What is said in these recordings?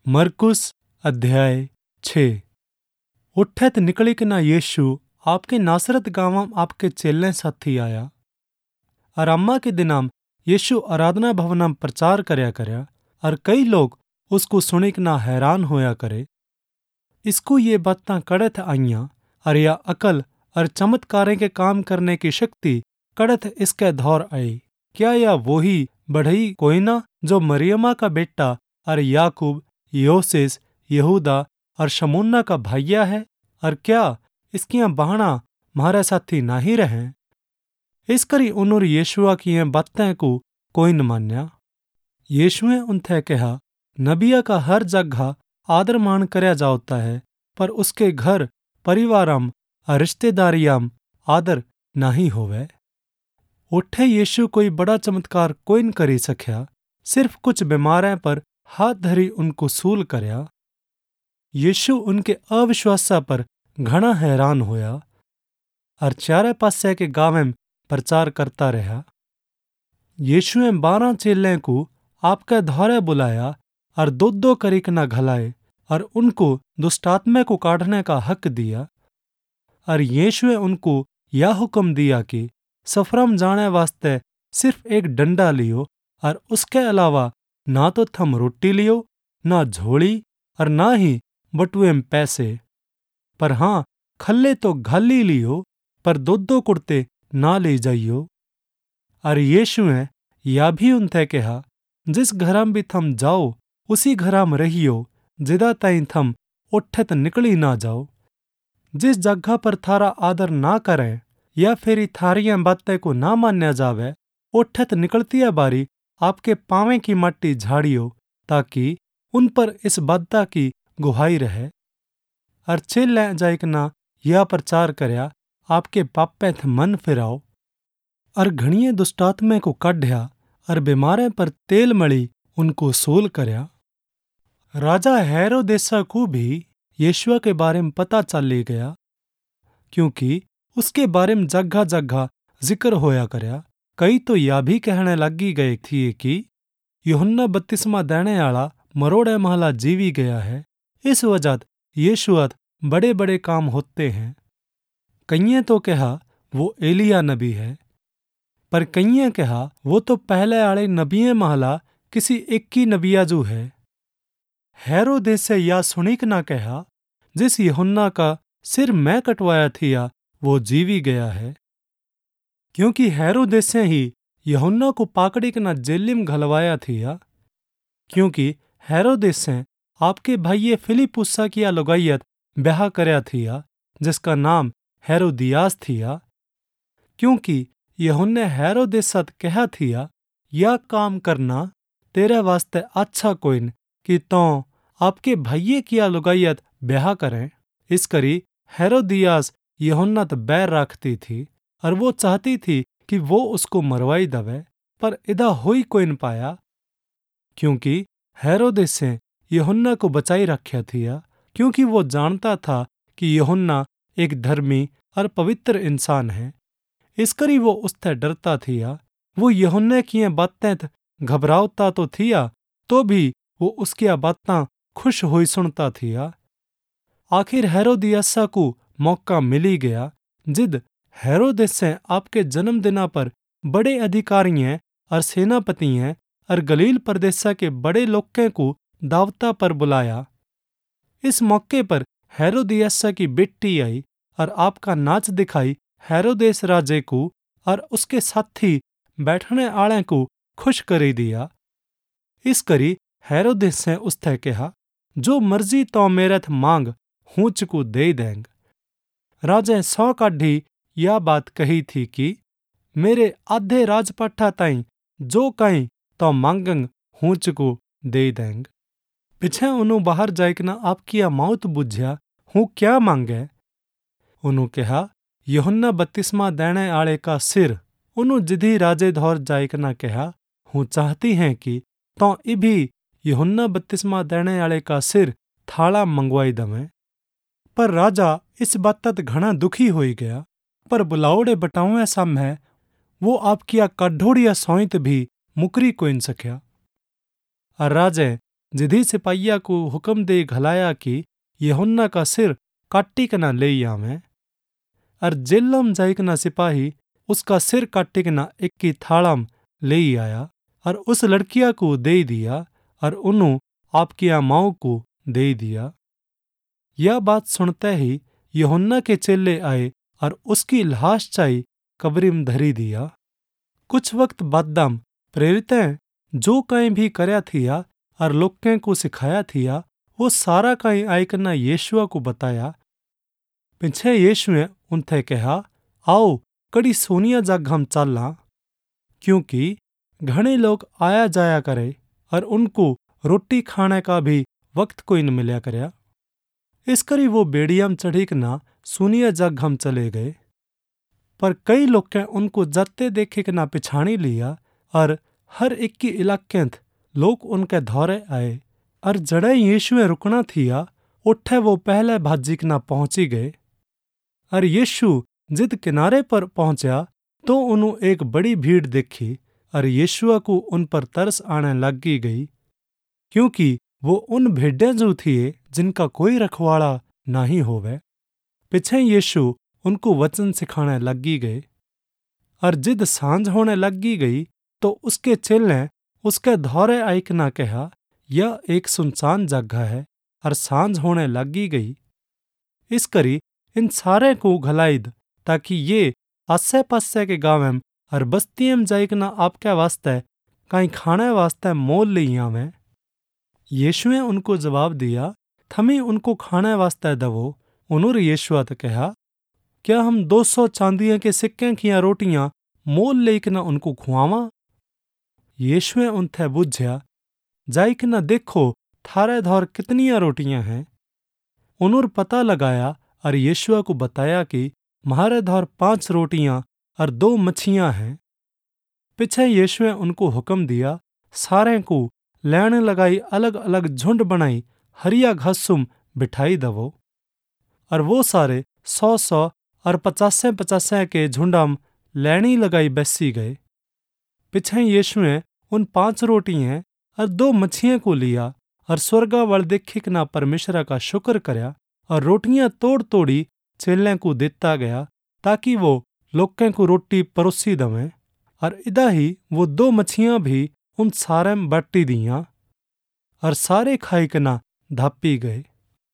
मरकुस अध्याय 6। उठत निकलिक ना यीशु आपके नासरत गांव आपके चेलें साथी आया। आरामा के दिनाम यीशु आराधना भवना में प्रचार करया और कई लोग उसको सुनिक ना हैरान होया करे। इसको ये बातां कड़थ आईयां और या अकल और चमत्कारें के काम करने की शक्ति कड़थ इसके धौर आई। क्या या वही बढ़ई कोई ना जो मरियमा का बेटा और याकूब, योसेस, यहूदा और शमुन्ना का भाइया है? और क्या इसकियां बहना म्हारे साथी नहीं रहे? इस करी उन्होंने यीशुआ की बातें को कोई न मान्या। यीशुए उनसे कहा, नबिया का हर जगह आदर मान करया जाता है, पर उसके घर परिवारम और रिश्तेदारियाम आदर नहीं होवे। उठे यीशु कोई बड़ा चमत्कार कोई न करी सख्या, सिर्फ कुछ बीमारें पर हाथ धरी उनको सूल करया। यीशु उनके अविश्वासा पर घना हैरान होया और चारे पासे के गांव में प्रचार करता रहा। यीशुए 12 चेलें को आपके धौरे बुलाया और दो करीक ना घलाए और उनको दुष्टात्मा को काढ़ने का हक दिया। और यीशुए उनको यह हुक्म दिया कि सफरम जाने वास्ते सिर्फ एक डंडा लियो और उसके अलावा ना तो थम रोटी लियो, ना झोली और ना ही बटुए में पैसे। पर हाँ, खल्ले तो घाली लियो, पर दो कुर्ते ना ले जाइयो। और यीशुए या भी उनसे कहा, जिस घराम भी थम जाओ उसी घराम रहियो, जिदा ताई थम उठत निकली ना जाओ। जिस जगह पर थारा आदर ना करें या फिर थारियां बातें को ना मान्या जावे, उठत निकलती बारी आपके पांवे की मट्टी झाड़ियो, ताकि उन पर इस बाधा की गुहाई रहे। और चेले जाइक ना यह प्रचार करया, आपके पापे थे मन फिराओ। और घणिये दुष्टात्मा को काढ़या और बीमारे पर तेल मली उनको सूल करया। राजा हेरोदेसा को भी यीशुआ के बारे में पता चली गया, क्योंकि उसके बारे में जगह जगह जिक्र होया करया। कई तो यह भी कहने लगी गए थे कि यूहन्ना बपतिस्मा देने वाला मरोड़े महला जीवी गया है, इस वजह यीशुआत बड़े बड़े काम होते हैं। कईये तो कहा वो एलिया नबी है, पर कईये कहा वो तो पहले आले नबिये महला किसी एक की नबियाजू है। हेरोदेस से या सुनिक ना कहा, जिस यूहन्ना का सिर मैं कटवाया थिया वो जीवी गया है। क्योंकि हेरोदेस से ही यूहन्ना को पाकड़ी के ना जेल में घलवाया थिया। क्योंकि हेरोदेस से आपके भाइये फिलिपुसा की लुगाइयत ब्याह करया थिया, जिसका नाम हेरोदियास थिया। क्योंकि यूहन्ने हेरोदेसत कहा थिया, यह काम करना तेरे वास्ते अच्छा कोई न कि तो आपके भाइये की लुगाइयत ब्याह करें। इस करी हेरोदियास यूहन्ना तो बैर रखती थी और वो चाहती थी कि वो उसको मरवाई दवे, पर इदा हो ही कोई न पाया। क्योंकि हेरोदेस से यूहन्ना को बचाई रखा थिया, क्योंकि वो जानता था कि यूहन्ना एक धर्मी और पवित्र इंसान है। इस करी वो उससे डरता थिया। वो यूहन्ने की बातें घबरावता तो थिया, तो भी वो उसकी बातां खुश होई सुनता थिया। आखिर हेरोदियासा को मौका मिली गया, जिद हेरोदेस से आपके जन्मदिना पर बड़े अधिकारियों और सेनापतियों और गलील प्रदेशा के बड़े लोगों को दावता पर बुलाया। इस मौके पर हेरोदियासा की बेटी आई और आपका नाच दिखाई हेरोदेस राजे को और उसके साथी बैठने आले को खुश करी दिया। इस करी हेरोदेस से उससे कहा, जो मर्जी तो मेरे थ मांग हूँच को दे देंगे। राजे सौ काढ़ी यह बात कही थी कि मेरे आधे राजपाठा ताई जो कहीं तो मांगंग हूँच को दे देंगे। पिछे उन्हों बाहर जाइक ना आपकी मौत बुझ्या हूँ क्या मांगे। उन्हों कहा, यूहन्ना बपतिस्मा देने आले का सिर। उन्हों जिधी राजे धौर जाइक ना कहा, हूँ चाहती हैं कि तो इभी यूहन्ना बपतिस्मा देने आले का सिर थाला मंगवाई दमें। पर राजा इस बात घना दुखी होई गया, पर बुलाओड़े बटावे सामने वो आपकी काढ़ोड़िया सौंत भी मुकरी कोइन सख्या। और राजे जिधी सिपाहिया को हुक्म दे घलाया कि यूहन्ना का सिर काटी के ना ले आवें। और जेलम जाइकना सिपाही उसका सिर काटी के ना एक की थाड़म ले आया और उस लड़किया को दे दिया और उन्हों आपकी माओ को दे दिया। यह बात सुनते ही यूहन्ना के चेले आए और उसकी लाश चाई कब्री में धरी दिया। कुछ वक्त बादम प्रेरितें जो कहीं भी करया थिया और लोकें को सिखाया थिया वो सारा कहीं आयकना यीशुआ को बताया। पिछे यीशुए उनसे कहा, आओ कड़ी सोनिया जग हम चलना, क्योंकि घणे लोग आया जाया करे और उनको रोटी खाने का भी वक्त कोई न मिलया करया। इस करी वो बेड़िया में चढ़ी के ना सोनिया जग हम चले गए। पर कई लोग उनको जाते देखे के ना पिछाणी लिया और हर एक की इलाके लोग उनके धौरे आए और जड़े यीशुए रुकना थिया उठे वो पहले भाजी के ना पहुंची गए। और यीशु जिद किनारे पर पहुंचा तो उन्होंने एक बड़ी भीड़ देखी और यीशुआ को उन पर तरस आने लगी गई, क्योंकि वो उन भेड़ें जो थिए जिनका कोई रखवाड़ा नहीं होवे। पिछे यीशु उनको वचन सिखाने लगी गए। और जिद सांझ होने लगी गई तो उसके चेले उसके धौरे आइकना कहा, यह एक सुनसान जगह है और सांझ होने लगी गई। इस करी इन सारे को घलाइद ताकि ये आसे पासे के गाँव और बस्तियों में जाइकना आपके वास्ते कहीं खाने वास्ते मोल ले आवें। यीशुए उनको जवाब दिया, थमी उनको खाने वास्ते दवो। उन्होंने यीशुआ तो कहा, क्या हम 200 चांदियों के सिक्के की रोटियां मोल लेकना उनको खुआवा? यीशुए उनसे बुझ्या, जाइकना देखो थारे धौर कितनियां रोटियां हैं। उन्होंने पता लगाया और यीशुआ को बताया कि म्हारे धौर 5 रोटियां और 2 मछियां हैं। पिछे यीशुए उनको हुक्म दिया, सारे को लैण लगाई अलग अलग झुंड बनाई हरिया घासुम बिठाई दवो। और वो सारे 100-100 और 50-50 के झुंडाम लैणी लगाई बैसी गए। पिछे यीशुए उन 5 रोटियां और 2 मछियां को लिया और स्वर्गा वल देखिक ना परमेश्वर का शुक्र करया और रोटियां तोड़ तोड़ी चेलें को देता गया ताकि वो लोकें को रोटी परोसी दवें। और इदा ही वो 2 मछियां भी उन सारे में बाटी दियां और सारे खाई के ना धापी गए।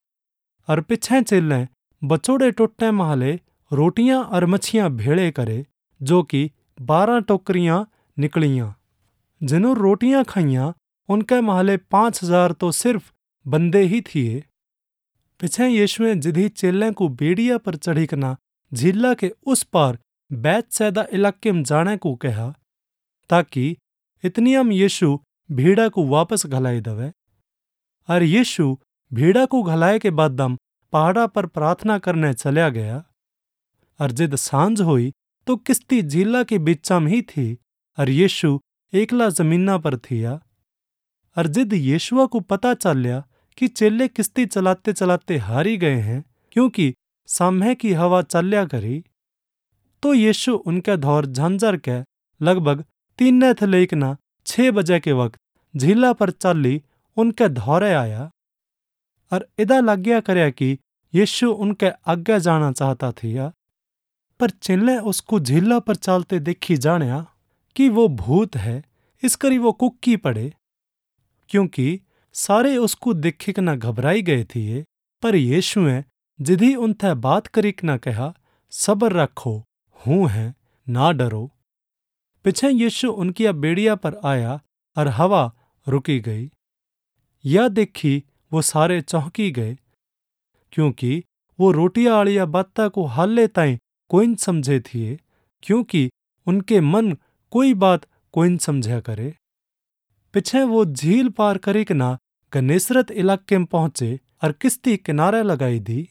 और पिछे चेलें बचोड़े टोटे महले रोटियां और मछियां भेड़े करे, जो कि 12 टोकरियां निकलियां। जिन्हों रोटियां खाइयां उनके महले 5000 तो सिर्फ बंदे ही थिए। पिछे यीशुए जिधी चेलें को बेड़िया पर चढ़ी कना झीला के उस पार बैतसैदा इलाके में जाने को कहा, ताकि इतनियाम यीशु भीड़ा को वापस घलाई दवे। और यीशु भीड़ा को घलाए के बाद दम पहाड़ा पर प्रार्थना करने चलिया गया। और जिद सांझ हुई तो किस्ती झीला के बीचा में ही थी और यीशु एकला जमीना पर थिया। और जिद यीशुआ को पता चलिया कि चेले किस्ती चलाते चलाते हारी गए हैं, क्योंकि सामहे की हवा चल्या करी, तो यीशु उनके धौर झांझर के लगभग 3 थे लेकना 6 बजे के वक्त झीला पर चली उनके धौरे आया। और इदा लाग्या करया कि यीशु उनके आगे जाना चाहता थिया। पर चेले उसको झीला पर चलते देखी जानिया कि वो भूत है। इस करी वो कुक्की पड़े, क्योंकि सारे उसको देखे के ना घबराई गए थे। पर यीशुए जिधी उनसे बात करी के ना कहा, सब्र रखो, हूँ है, ना डरो। पिछे यीशु उनकी बेड़िया पर आया और हवा रुकी गई। यह देखी वो सारे चौंकी गए, क्योंकि वो रोटियां आलिया बाता को हाले ताई कोई न समझे थिए, क्योंकि उनके मन कोई बात कोई न समझा करे। पिछे वो झील पार करी के ना गनेसरत इलाके में पहुंचे और किस्ती किनारे लगाई दी।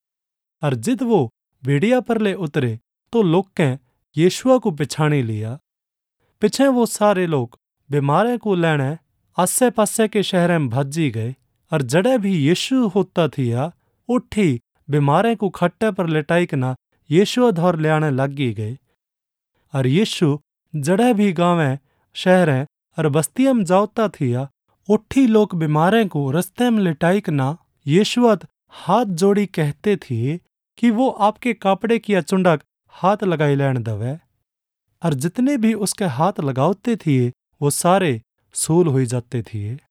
और जिद वो बेड़िया पर ले उतरे तो लोकें यीशुआ को पिछाणी लिया। पिछे वो सारे लोग बीमारे को लेने आसे पासे के शहर में भाजी गए। और जड़े भी यीशु होता थिया उठी बीमारे को खट्टे पर लेटाई के ना यीशु धौर ले आने लगी गए। और यीशु जड़े भी गाँवें शहरें और बस्तियों में जाता थिया उठी लोग बीमारे को रस्ते में लिटाई कना यीशुअत हाथ जोड़ी कहते थे कि वो आपके कापड़े की अचुंडक हाथ लगाई लैन दवे। और जितने भी उसके हाथ लगाते थे वो सारे सूल हो जाते थे।